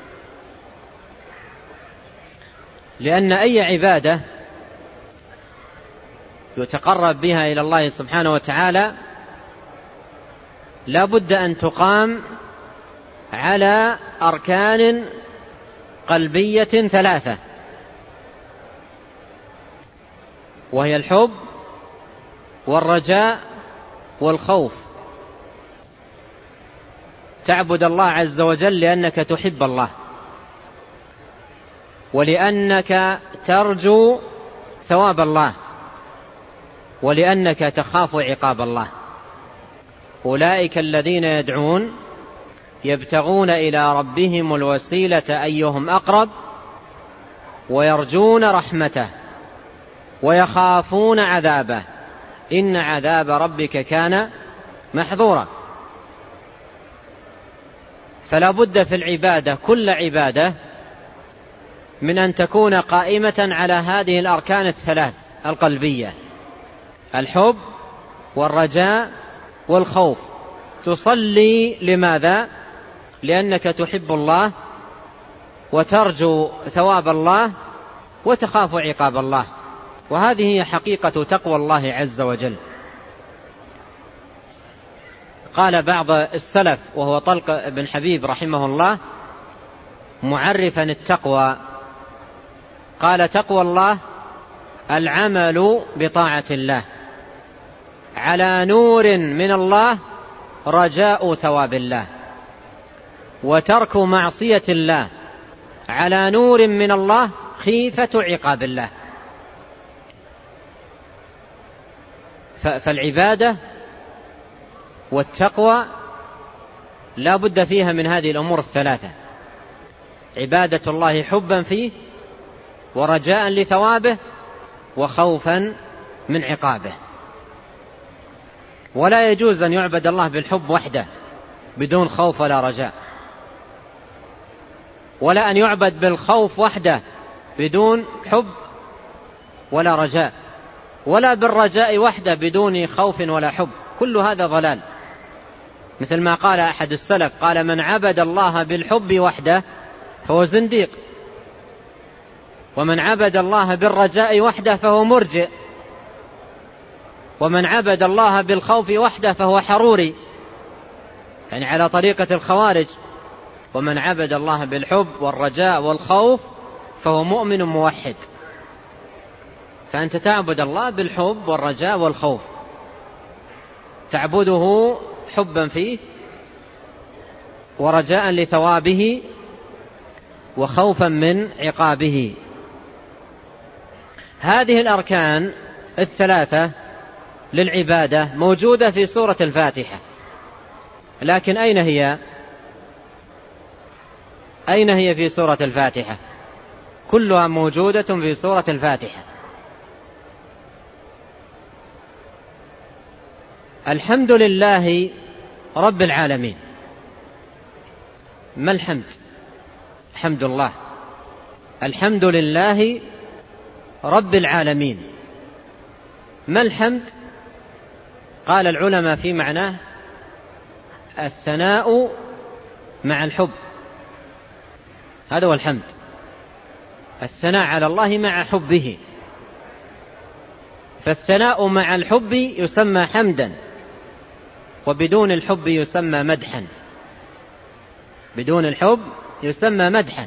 لأن أي عبادة يتقرب بها إلى الله سبحانه وتعالى لا بد أن تقام على أركان قلبية ثلاثة، وهي الحب والرجاء والخوف. تعبد الله عز وجل لأنك تحب الله ولأنك ترجو ثواب الله ولأنك تخاف عقاب الله. أولئك الذين يدعون يبتغون إلى ربهم الوسيلة أيهم أقرب ويرجون رحمته ويخافون عذابه إن عذاب ربك كان محظورا. فلا بد في العبادة كل عبادة من أن تكون قائمة على هذه الأركان الثلاث القلبية: الحب والرجاء والخوف. تصلي لماذا؟ لأنك تحب الله وترجو ثواب الله وتخاف عقاب الله، وهذه هي حقيقة تقوى الله عز وجل. قال بعض السلف وهو طلق بن حبيب رحمه الله معرفا التقوى، قال: تقوى الله العمل بطاعة الله على نور من الله رجاء ثواب الله، وترك معصية الله على نور من الله خيفة عقاب الله. فالعبادة والتقوى لا بد فيها من هذه الأمور الثلاثة: عبادة الله حبا فيه ورجاء لثوابه وخوفا من عقابه. ولا يجوز أن يعبد الله بالحب وحده بدون خوف ولا رجاء، ولا أن يعبد بالخوف وحده بدون حب ولا رجاء، ولا بالرجاء وحده بدون خوف ولا حب. كل هذا ضلال. مثل ما قال أحد السلف، قال: من عبد الله بالحب وحده فهو زنديق، ومن عبد الله بالرجاء وحده فهو مرجئ، ومن عبد الله بالخوف وحده فهو حروري، يعني على طريقة الخوارج. ومن عبد الله بالحب والرجاء والخوف فهو مؤمن موحد. فأنت تعبد الله بالحب والرجاء والخوف، تعبده حبا فيه ورجاء لثوابه وخوفا من عقابه. هذه الأركان الثلاثة للعبادة موجودة في سورة الفاتحة، لكن أين هي؟ أين هي في سورة الفاتحة؟ كلها موجودة في سورة الفاتحة. الحمد لله رب العالمين. ما الحمد؟ حمد الله. الحمد لله رب العالمين. ما الحمد؟ قال العلماء في معناه الثناء مع الحب، هذا هو الحمد، الثناء على الله مع حبه. فالثناء مع الحب يسمى حمدا، وبدون الحب يسمى مدحا. بدون الحب يسمى مدحا.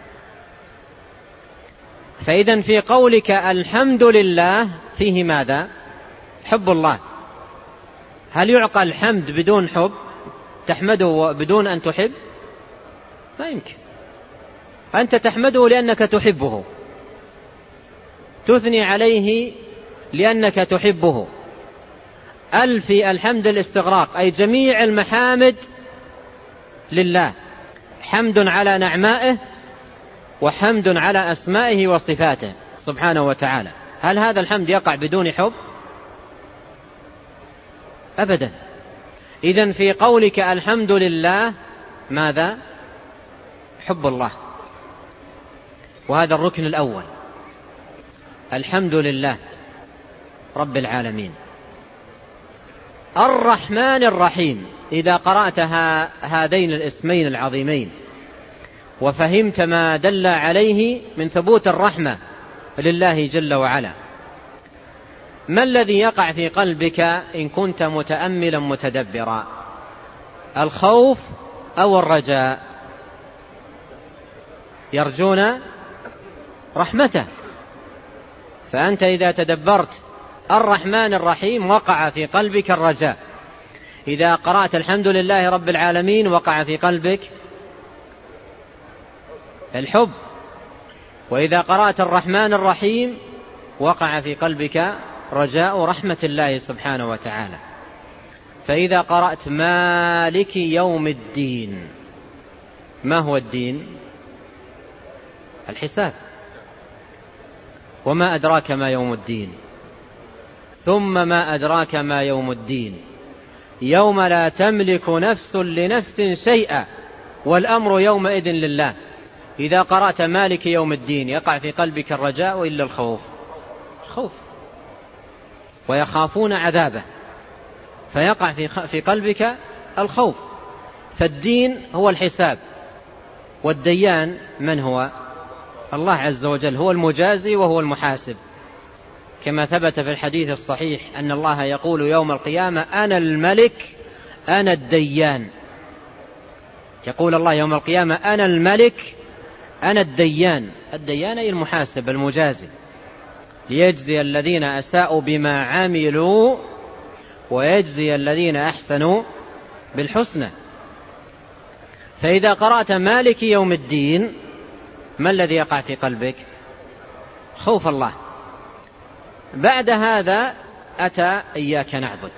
فإذن في قولك الحمد لله فيه ماذا؟ حب الله. هل يعقل الحمد بدون حب؟ تحمده بدون أن تحب؟ ما يمكن. أنت تحمده لأنك تحبه، تثني عليه لأنك تحبه. ألفي الحمد الاستغراق، أي جميع المحامد لله، حمد على نعمائه وحمد على أسمائه وصفاته سبحانه وتعالى. هل هذا الحمد يقع بدون حب؟ أبدا. إذن في قولك الحمد لله ماذا؟ حب الله. وهذا الركن الأول، الحمد لله رب العالمين. الرحمن الرحيم. إذا قرأت هذين الاسمين العظيمين وفهمت ما دل عليه من ثبوت الرحمة لله جل وعلا، ما الذي يقع في قلبك إن كنت متأملا متدبرا؟ الخوف أو الرجاء؟ يرجون رحمته. فأنت إذا تدبرت الرحمن الرحيم وقع في قلبك الرجاء. إذا قرأت الحمد لله رب العالمين وقع في قلبك الحب. وإذا قرأت الرحمن الرحيم وقع في قلبك رجاء رحمة الله سبحانه وتعالى. فإذا قرأت مالك يوم الدين، ما هو الدين؟ الحساب. وما أدراك ما يوم الدين، ثم ما أدراك ما يوم الدين، يوم لا تملك نفس لنفس شيئا والأمر يومئذ لله. إذا قرأت مالك يوم الدين يقع في قلبك الرجاء إلا الخوف، ويخافون عذابه، فيقع في قلبك الخوف. فالدين هو الحساب، والديان من هو؟ الله عز وجل، هو المجازي وهو المحاسب، كما ثبت في الحديث الصحيح أن الله يقول يوم القيامة أنا الملك أنا الديان. يقول الله يوم القيامة أنا الملك أنا الديان. الديان أي المحاسب المجازي، ليجزي الذين أساءوا بما عملوا ويجزي الذين أحسنوا بالحسنى. فإذا قرأت مالك يوم الدين ما الذي يقع في قلبك؟ خوف الله. بعد هذا أتى إياك نعبد.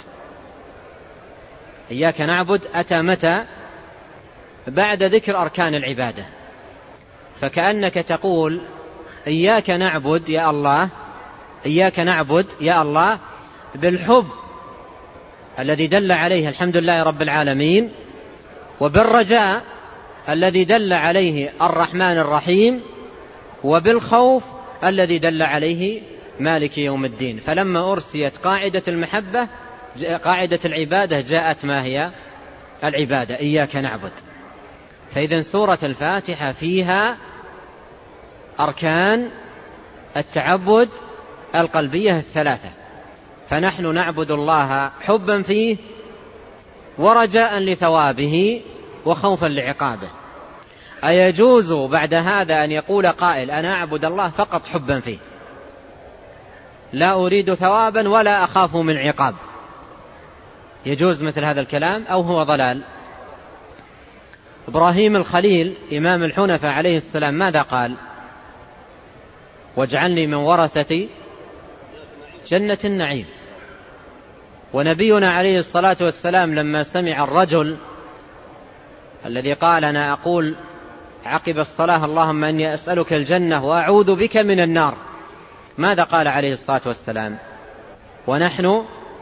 إياك نعبد أتى متى؟ بعد ذكر أركان العبادة. فكأنك تقول إياك نعبد يا الله، إياك نعبد يا الله بالحب الذي دل عليه الحمد لله رب العالمين، وبالرجاء الذي دل عليه الرحمن الرحيم، وبالخوف الذي دل عليه مالك يوم الدين. فلما أرسيت قاعدة المحبة قاعدة العبادة جاءت ما هي العبادة؟ إياك نعبد. فإذن سورة الفاتحة فيها أركان التعبد القلبية الثلاثة، فنحن نعبد الله حبا فيه ورجاء لثوابه وخوفا لعقابه. أيجوز بعد هذا أن يقول قائل أنا أعبد الله فقط حبا فيه، لا أريد ثوابا ولا أخاف من عقاب؟ يجوز مثل هذا الكلام أو هو ضلال؟ إبراهيم الخليل إمام الحنفاء عليه السلام ماذا قال؟ واجعلني من ورثة جنة النعيم. ونبينا عليه الصلاة والسلام لما سمع الرجل الذي قال أنا أقول عقب الصلاة اللهم أني أسألك الجنة وأعوذ بك من النار، ماذا قال عليه الصلاة والسلام؟ ونحن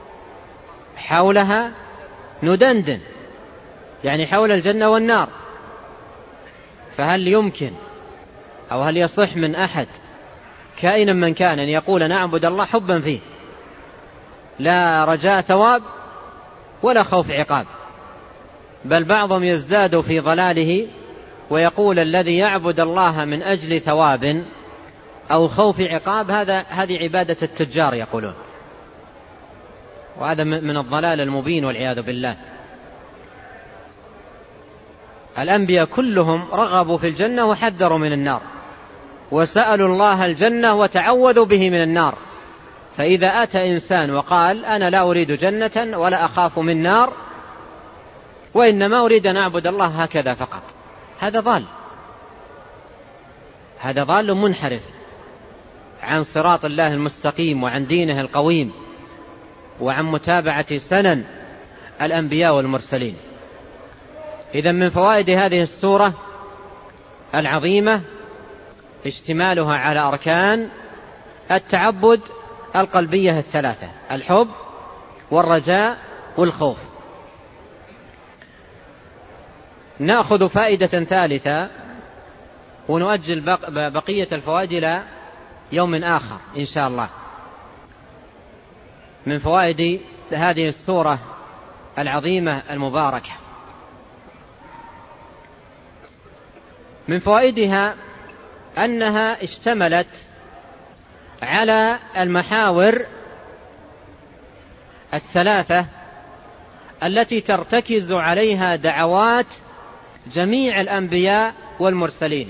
حولها ندندن، يعني حول الجنة والنار. فهل يمكن أو هل يصح من أحد كائنا من كان أن يقول نعبد الله حبا فيه لا رجاء ثواب ولا خوف عقاب؟ بل بعضهم يزداد في ضلاله ويقول الذي يعبد الله من أجل ثواب أو خوف عقاب هذه عبادة التجار يقولون، وهذا من الضلال المبين والعياذ بالله. الأنبياء كلهم رغبوا في الجنة وحذروا من النار، وسألوا الله الجنة وتعوذوا به من النار. فإذا أتى إنسان وقال أنا لا أريد جنة ولا أخاف من نار وإنما أريد أن أعبد الله هكذا فقط، هذا ضال منحرف عن صراط الله المستقيم وعن دينه القويم وعن متابعة سنن الأنبياء والمرسلين. إذن من فوائد هذه السورة العظيمة اشتمالها على أركان التعبد القلبية الثلاثة: الحب والرجاء والخوف. نأخذ فائدة ثالثة ونؤجل بقية الفوائد إلى يوم آخر إن شاء الله. من فوائد هذه السورة العظيمة المباركة، من فوائدها أنها اشتملت على المحاور الثلاثة التي ترتكز عليها دعوات جميع الأنبياء والمرسلين.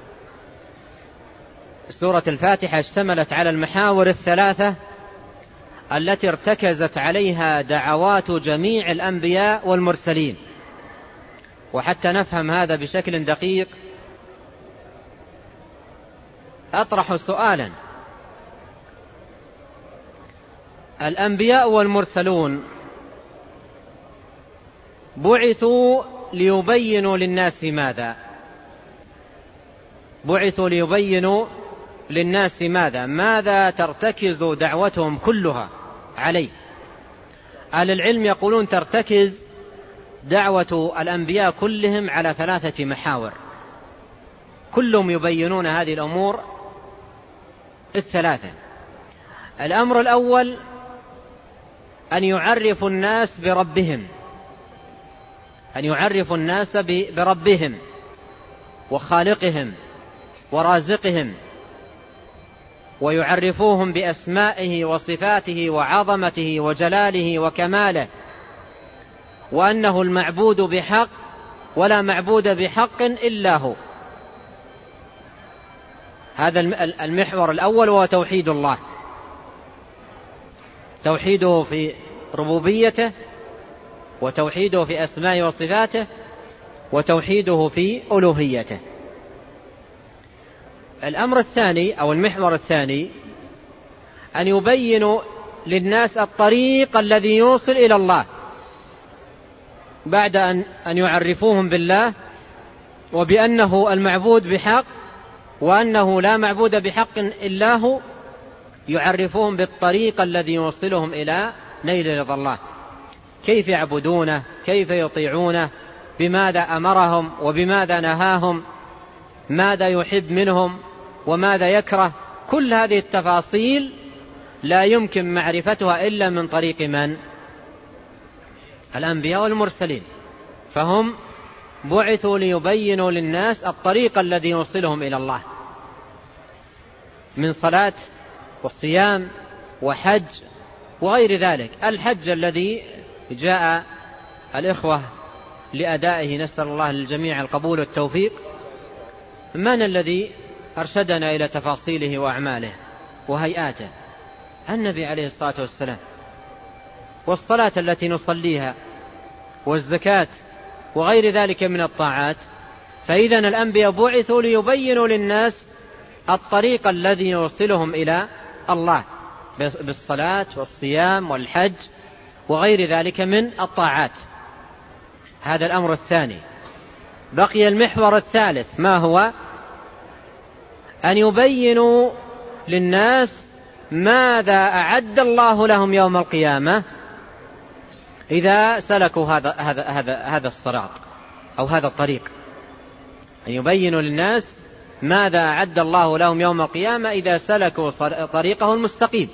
سورة الفاتحة اشتملت على المحاور الثلاثة التي ارتكزت عليها دعوات جميع الأنبياء والمرسلين. وحتى نفهم هذا بشكل دقيق أطرح سؤالا: الأنبياء والمرسلون بعثوا ليبينوا للناس ماذا؟ بعثوا ليبينوا للناس ماذا ترتكز دعوتهم كلها عليه. أهل العلم يقولون ترتكز دعوة الأنبياء كلهم على 3 محاور، كلهم يبينون هذه الأمور 3. الأمر الأول أن يعرفوا الناس بربهم، أن يعرفوا الناس بربهم وخالقهم ورازقهم، ويعرفوهم بأسمائه وصفاته وعظمته وجلاله وكماله، وأنه المعبود بحق ولا معبود بحق إلا هو. هذا المحور الأول هو توحيد الله، توحيده في ربوبيته، وتوحيده في أسمائه وصفاته، وتوحيده في ألوهيته. الأمر الثاني أو المحور الثاني أن يبينوا للناس الطريق الذي يوصل إلى الله، بعد أن يعرفوهم بالله وبأنه المعبود بحق وأنه لا معبود بحق إلا هو، يعرفوهم بالطريق الذي يوصلهم إلى نيل رضا الله، كيف يعبدونه، كيف يطيعونه، بماذا أمرهم وبماذا نهاهم، ماذا يحب منهم وماذا يكره. كل هذه التفاصيل لا يمكن معرفتها إلا من طريق من؟ الأنبياء والمرسلين. فهم بعثوا ليبينوا للناس الطريق الذي يوصلهم إلى الله، من صلاة وصيام وحج وغير ذلك. الحج الذي جاء الإخوة لأدائه، نسأل الله للجميع القبول والتوفيق، من الذي أرشدنا إلى تفاصيله وأعماله وهيئاته؟ النبي عليه الصلاة والسلام. والصلاة التي نصليها والزكاة وغير ذلك من الطاعات. فإذن الأنبياء بعثوا ليبينوا للناس الطريق الذي يوصلهم إلى الله بالصلاة والصيام والحج وغير ذلك من الطاعات. هذا الأمر الثاني. بقي المحور الثالث، ما هو؟ أن يبينوا للناس ماذا أعد الله لهم يوم القيامة إذا سلكوا هذا الصراط أو هذا الطريق. أن يبينوا للناس ماذا أعد الله لهم يوم القيامة إذا سلكوا طريقه المستقيم،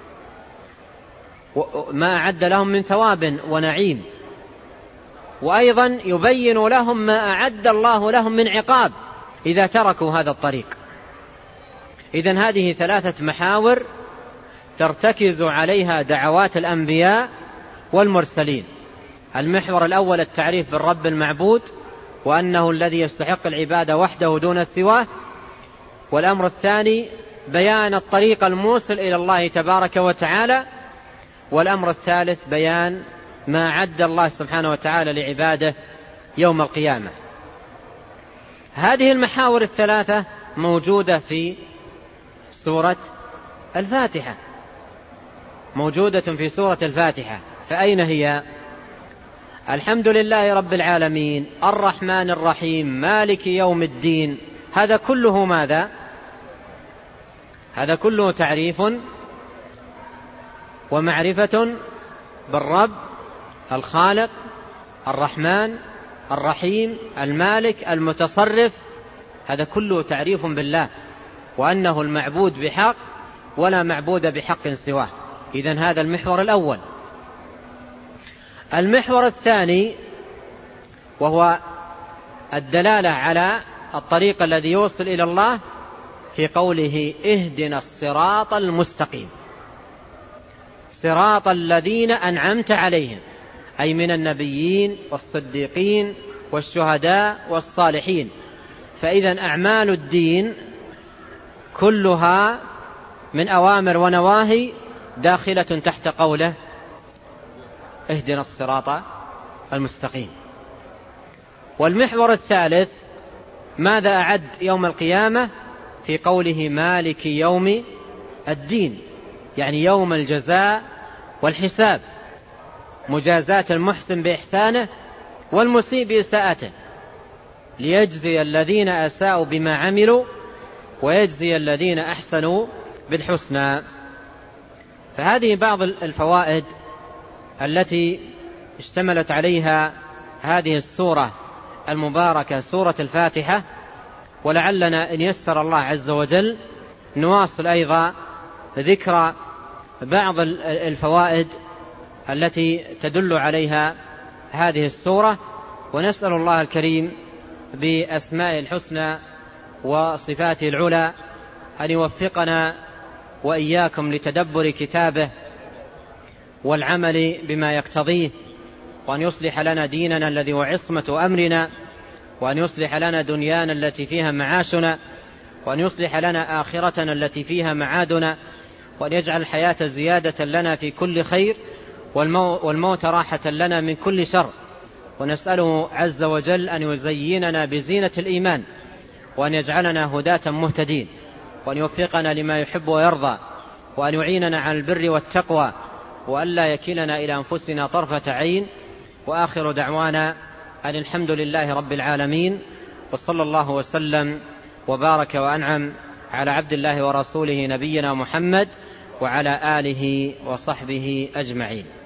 ما أعد لهم من ثواب ونعيم، وأيضا يبين لهم ما أعد الله لهم من عقاب إذا تركوا هذا الطريق. إذن هذه 3 محاور ترتكز عليها دعوات الأنبياء والمرسلين. المحور الأول التعريف بالرب المعبود وأنه الذي يستحق العبادة وحده دون سواه. والأمر الثاني بيان الطريق الموصل إلى الله تبارك وتعالى. والأمر الثالث بيان ما عد الله سبحانه وتعالى لعباده يوم القيامة. هذه المحاور 3 موجودة في سورة الفاتحة، موجودة في سورة الفاتحة. فأين هي؟ الحمد لله رب العالمين الرحمن الرحيم مالك يوم الدين. هذا كله ماذا؟ هذا كله تعريف ومعرفة بالرب الخالق الرحمن الرحيم المالك المتصرف. هذا كله تعريف بالله وأنه المعبود بحق ولا معبود بحق سواه. إذن هذا المحور الأول. المحور الثاني وهو الدلالة على الطريق الذي يوصل إلى الله في قوله اهدنا الصراط المستقيم، صراط الذين أنعمت عليهم، أي من النبيين والصديقين والشهداء والصالحين. فإذا أعمال الدين كلها من أوامر ونواهي داخلة تحت قوله اهدنا الصراط المستقيم. والمحور الثالث ماذا أعد يوم القيامة في قوله مالك يوم الدين، يعني يوم الجزاء والحساب، مجازاة المحسن بإحسانه والمسيء بإساءته، ليجزي الذين أساءوا بما عملوا ويجزي الذين أحسنوا بالحسنى. فهذه بعض الفوائد التي اشتملت عليها هذه السورة المباركة، سورة الفاتحة. ولعلنا إن يسر الله عز وجل نواصل أيضا ذكر بعض الفوائد التي تدل عليها هذه السورة، ونسأل الله الكريم بأسماء الحسنى وصفاته العلى أن يوفقنا وإياكم لتدبر كتابه والعمل بما يقتضيه، وأن يصلح لنا ديننا الذي هو عصمة أمرنا، وأن يصلح لنا دنيانا التي فيها معاشنا، وأن يصلح لنا آخرتنا التي فيها معادنا، وأن يجعل الحياة زيادة لنا في كل خير والموت راحة لنا من كل شر. ونسأله عز وجل أن يزيننا بزينة الإيمان، وأن يجعلنا هداة مهتدين، وأن يوفقنا لما يحب ويرضى، وأن يعيننا على البر والتقوى، وأن لا يكلنا إلى أنفسنا طرفة عين. وآخر دعوانا أن الحمد لله رب العالمين، وصلى الله وسلم وبارك وأنعم على عبد الله ورسوله نبينا محمد وعلى آله وصحبه أجمعين.